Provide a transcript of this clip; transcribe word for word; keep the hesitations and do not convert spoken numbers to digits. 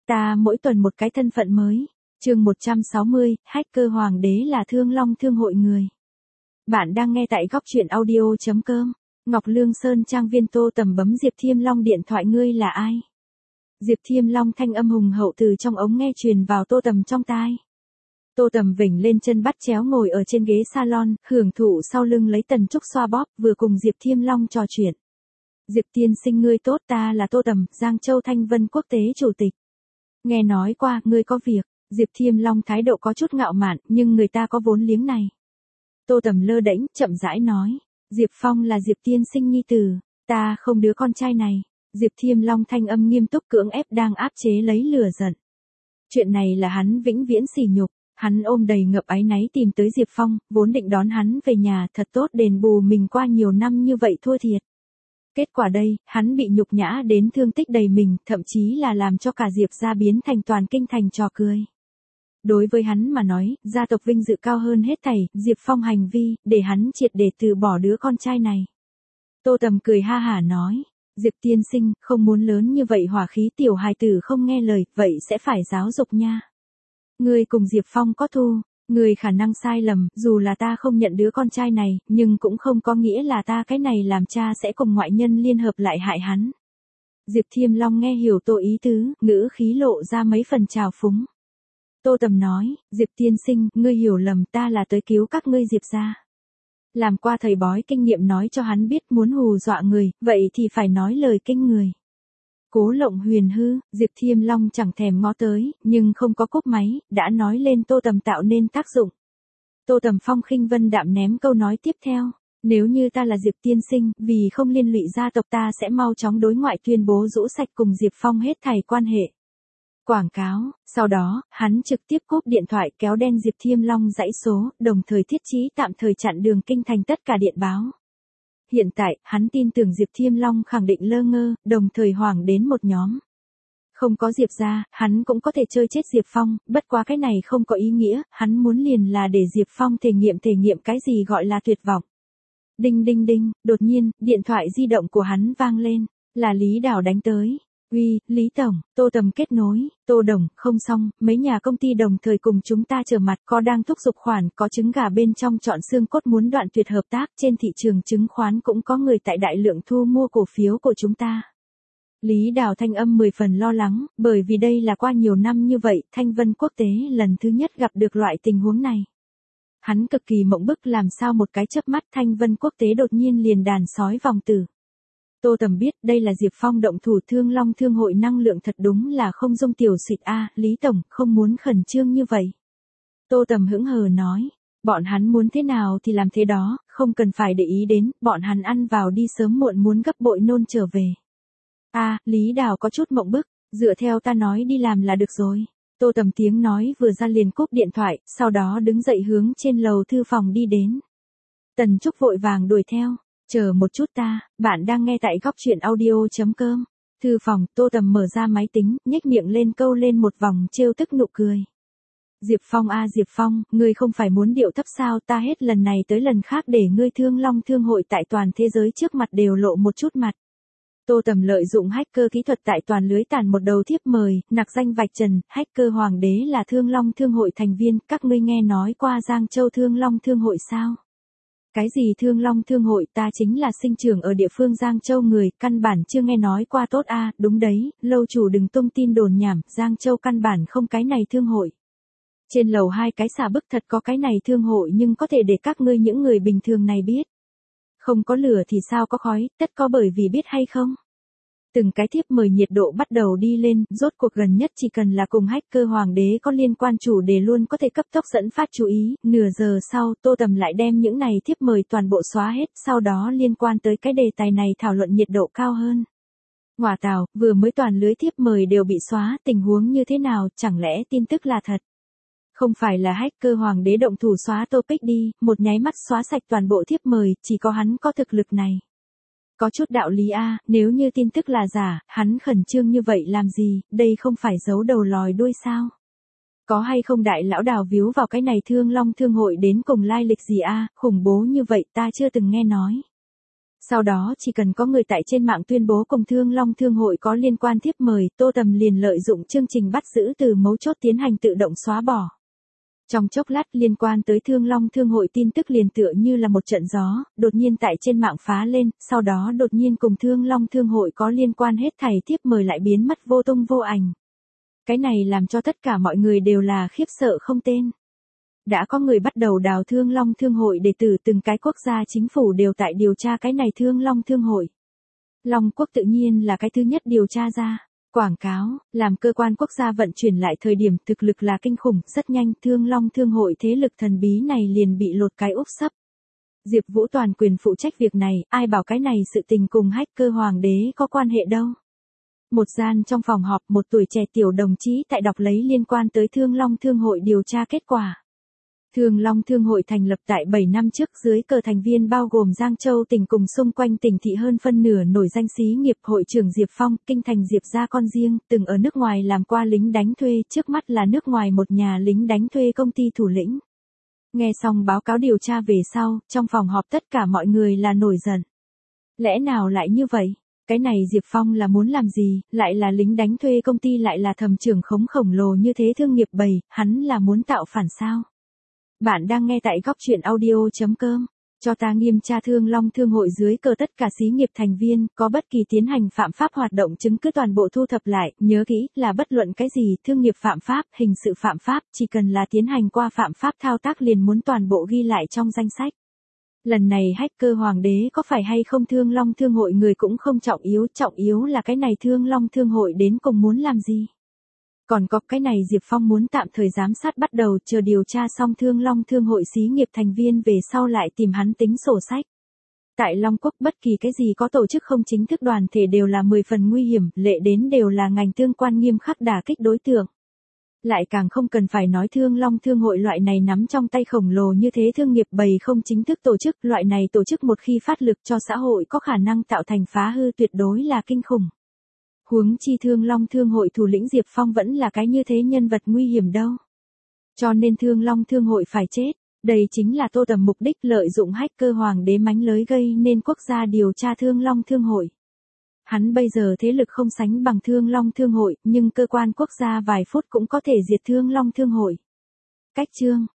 Ta mỗi tuần một cái thân phận mới. Chương một trăm sáu mươi, hacker hoàng đế là Thương Long Thương hội người. Bạn đang nghe tại góc truyện audio chấm com. Ngọc Lương Sơn trang viên. Tô Tầm bấm Diệp Thiêm Long điện thoại. Ngươi là ai? Diệp Thiêm Long thanh âm hùng hậu từ trong ống nghe truyền vào Tô Tầm trong tai. Tô Tầm vểnh lên chân bắt chéo ngồi ở trên ghế salon, hưởng thụ sau lưng lấy tần trúc xoa bóp, vừa cùng Diệp Thiêm Long trò chuyện. Diệp tiên sinh ngươi tốt, ta là Tô Tầm, Giang Châu Thanh Vân Quốc tế chủ tịch. Nghe nói qua, ngươi có việc. Diệp Thiêm Long thái độ có chút ngạo mạn, nhưng người ta có vốn liếng này. Tô Tầm lơ đễnh, chậm rãi nói. Diệp Phong là Diệp tiên sinh nhi tử, ta không đứa con trai này. Diệp Thiêm Long thanh âm nghiêm túc cưỡng ép đang áp chế lấy lửa giận. Chuyện này là hắn vĩnh viễn sỉ nhục, hắn ôm đầy ngập áy náy tìm tới Diệp Phong, vốn định đón hắn về nhà thật tốt đền bù mình qua nhiều năm như vậy thua thiệt. Kết quả đây, hắn bị nhục nhã đến thương tích đầy mình, thậm chí là làm cho cả Diệp gia biến thành toàn kinh thành trò cười. Đối với hắn mà nói, gia tộc vinh dự cao hơn hết thảy, Diệp Phong hành vi, để hắn triệt để từ bỏ đứa con trai này. Tô Tầm cười ha hả nói, Diệp tiên sinh, không muốn lớn như vậy hỏa khí tiểu hài tử không nghe lời, vậy sẽ phải giáo dục nha. Ngươi cùng Diệp Phong có thù, ngươi khả năng sai lầm, dù là ta không nhận đứa con trai này, nhưng cũng không có nghĩa là ta cái này làm cha sẽ cùng ngoại nhân liên hợp lại hại hắn. Diệp Thiêm Long nghe hiểu Tô ý tứ, ngữ khí lộ ra mấy phần trào phúng. Tô Tầm nói, Diệp tiên sinh, ngươi hiểu lầm, ta là tới cứu các ngươi Diệp gia. Làm qua thầy bói kinh nghiệm nói cho hắn biết muốn hù dọa người, vậy thì phải nói lời kinh người. Cố lộng huyền hư, Diệp Thiêm Long chẳng thèm ngó tới, nhưng không có cúp máy, đã nói lên Tô Tầm tạo nên tác dụng. Tô Tầm phong khinh vân đạm ném câu nói tiếp theo, nếu như ta là Diệp tiên sinh, vì không liên lụy gia tộc ta sẽ mau chóng đối ngoại tuyên bố rũ sạch cùng Diệp Phong hết thảy quan hệ. Quảng cáo, sau đó, hắn trực tiếp cúp điện thoại kéo đen Diệp Thiêm Long dãy số, đồng thời thiết chí tạm thời chặn đường kinh thành tất cả điện báo. Hiện tại, hắn tin tưởng Diệp Thiêm Long khẳng định lơ ngơ, đồng thời hoảng đến một nhóm. Không có Diệp gia, hắn cũng có thể chơi chết Diệp Phong, bất quá cái này không có ý nghĩa, hắn muốn liền là để Diệp Phong thể nghiệm thể nghiệm cái gì gọi là tuyệt vọng. Đinh đinh đinh, đột nhiên, điện thoại di động của hắn vang lên, là Lý Đào đánh tới. Uy, Lý Tổng, Tô Tầm kết nối, Tô Đồng, không xong, mấy nhà công ty đồng thời cùng chúng ta trở mặt, có đang thúc giục khoản, có trứng gà bên trong chọn xương cốt muốn đoạn tuyệt hợp tác, trên thị trường chứng khoán cũng có người tại đại lượng thu mua cổ phiếu của chúng ta. Lý Đào thanh âm mười phần lo lắng, bởi vì đây là qua nhiều năm như vậy, Thanh Vân Quốc tế lần thứ nhất gặp được loại tình huống này. Hắn cực kỳ mộng bức làm sao một cái chớp mắt Thanh Vân Quốc tế đột nhiên liền đàn sói vòng tử. Tô Tầm biết đây là Diệp Phong động thủ Thương Long Thương hội năng lượng thật đúng là không dung tiểu xịt a, à, Lý Tổng, không muốn khẩn trương như vậy. Tô Tầm hững hờ nói, bọn hắn muốn thế nào thì làm thế đó, không cần phải để ý đến, bọn hắn ăn vào đi sớm muộn muốn gấp bội nôn trở về. A, à, Lý Đào có chút mộng bức, dựa theo ta nói đi làm là được rồi. Tô Tầm tiếng nói vừa ra liền cúp điện thoại, sau đó đứng dậy hướng trên lầu thư phòng đi đến. Tần Trúc vội vàng đuổi theo. Chờ một chút ta, bạn đang nghe tại góc truyện audio chấm com. Thư phòng, Tô Tầm mở ra máy tính, nhếch miệng lên câu lên một vòng trêu tức nụ cười. Diệp Phong a à, Diệp Phong, ngươi không phải muốn điệu thấp sao, ta hết lần này tới lần khác để ngươi Thương Long Thương hội tại toàn thế giới trước mặt đều lộ một chút mặt. Tô Tầm lợi dụng hacker kỹ thuật tại toàn lưới tản một đầu thiếp mời, nặc danh vạch trần, hacker hoàng đế là Thương Long Thương hội thành viên, các ngươi nghe nói qua Giang Châu Thương Long Thương hội sao? Cái gì Thương Long Thương hội, ta chính là sinh trưởng ở địa phương Giang Châu người, căn bản chưa nghe nói qua tốt a, à, đúng đấy, lâu chủ đừng tung tin đồn nhảm, Giang Châu căn bản không cái này thương hội. Trên lầu hai cái xà bức thật có cái này thương hội nhưng có thể để các ngươi những người bình thường này biết. Không có lửa thì sao có khói, tất có bởi vì biết hay không. Từng cái thiếp mời nhiệt độ bắt đầu đi lên, rốt cuộc gần nhất chỉ cần là cùng hacker hoàng đế có liên quan chủ đề luôn có thể cấp tốc dẫn phát chú ý, nửa giờ sau Tô Tầm lại đem những này thiếp mời toàn bộ xóa hết, sau đó liên quan tới cái đề tài này thảo luận nhiệt độ cao hơn. Ngoà tào, vừa mới toàn lưới thiếp mời đều bị xóa, tình huống như thế nào, chẳng lẽ tin tức là thật? Không phải là hacker hoàng đế động thủ xóa topic đi, một nháy mắt xóa sạch toàn bộ thiếp mời, chỉ có hắn có thực lực này. Có chút đạo lý a, nếu như tin tức là giả, hắn khẩn trương như vậy làm gì, đây không phải giấu đầu lòi đuôi sao? Có hay không đại lão Đào víu vào cái này Thương Long Thương hội đến cùng lai lịch gì a, khủng bố như vậy ta chưa từng nghe nói. Sau đó chỉ cần có người tại trên mạng tuyên bố cùng Thương Long Thương hội có liên quan thiếp mời, Tô Tầm liền lợi dụng chương trình bắt giữ từ mấu chốt tiến hành tự động xóa bỏ. Trong chốc lát liên quan tới Thương Long Thương hội tin tức liền tựa như là một trận gió, đột nhiên tại trên mạng phá lên, sau đó đột nhiên cùng Thương Long Thương hội có liên quan hết thảy thiếp mời lại biến mất vô tung vô ảnh. Cái này làm cho tất cả mọi người đều là khiếp sợ không tên. Đã có người bắt đầu đào Thương Long Thương hội để từ từng cái quốc gia chính phủ đều tại điều tra cái này Thương Long Thương hội. Long Quốc tự nhiên là cái thứ nhất điều tra ra. Quảng cáo, làm cơ quan quốc gia vận chuyển lại thời điểm thực lực là kinh khủng, rất nhanh Thương Long Thương hội thế lực thần bí này liền bị lột cái úp sấp. Diệp Vũ toàn quyền phụ trách việc này, ai bảo cái này sự tình cùng hacker hoàng đế có quan hệ đâu. Một gian trong phòng họp, một tuổi trẻ tiểu đồng chí tại đọc lấy liên quan tới Thương Long Thương hội điều tra kết quả. Thương Long Thương hội thành lập tại bảy năm trước, dưới cờ thành viên bao gồm Giang Châu tỉnh cùng xung quanh tỉnh thị hơn phân nửa nổi danh xí nghiệp. Hội trưởng Diệp Phong, kinh thành Diệp gia con riêng, từng ở nước ngoài làm qua lính đánh thuê, trước mắt là nước ngoài một nhà lính đánh thuê công ty thủ lĩnh. Nghe xong báo cáo điều tra về sau, trong phòng họp tất cả mọi người là nổi giận. Lẽ nào lại như vậy? Cái này Diệp Phong là muốn làm gì, lại là lính đánh thuê công ty lại là thầm trưởng khống khổng lồ như thế thương nghiệp bầy, hắn là muốn tạo phản sao? Bạn đang nghe tại góc truyện audio chấm com. Cho ta nghiêm tra Thương Long Thương hội dưới cờ tất cả xí nghiệp thành viên, có bất kỳ tiến hành phạm pháp hoạt động chứng cứ toàn bộ thu thập lại, nhớ kỹ là bất luận cái gì, thương nghiệp phạm pháp, hình sự phạm pháp, chỉ cần là tiến hành qua phạm pháp thao tác liền muốn toàn bộ ghi lại trong danh sách. Lần này hacker hoàng đế có phải hay không Thương Long Thương hội người cũng không trọng yếu, trọng yếu là cái này Thương Long Thương hội đến cùng muốn làm gì. Còn có cái này Diệp Phong muốn tạm thời giám sát bắt đầu, chờ điều tra xong Thương Long Thương hội xí nghiệp thành viên về sau lại tìm hắn tính sổ sách. Tại Long Quốc bất kỳ cái gì có tổ chức không chính thức đoàn thể đều là mười phần nguy hiểm, lệ đến đều là ngành tương quan nghiêm khắc đả kích đối tượng. Lại càng không cần phải nói Thương Long Thương hội loại này nắm trong tay khổng lồ như thế thương nghiệp bầy không chính thức tổ chức, loại này tổ chức một khi phát lực cho xã hội có khả năng tạo thành phá hư tuyệt đối là kinh khủng. Huống chi Thương Long Thương hội thủ lĩnh Diệp Phong vẫn là cái như thế nhân vật nguy hiểm đâu. Cho nên Thương Long Thương hội phải chết, đây chính là Tô Tầm mục đích lợi dụng hacker hoàng đế mánh lới gây nên quốc gia điều tra Thương Long Thương hội. Hắn bây giờ thế lực không sánh bằng Thương Long Thương hội, nhưng cơ quan quốc gia vài phút cũng có thể diệt Thương Long Thương hội. Cách chương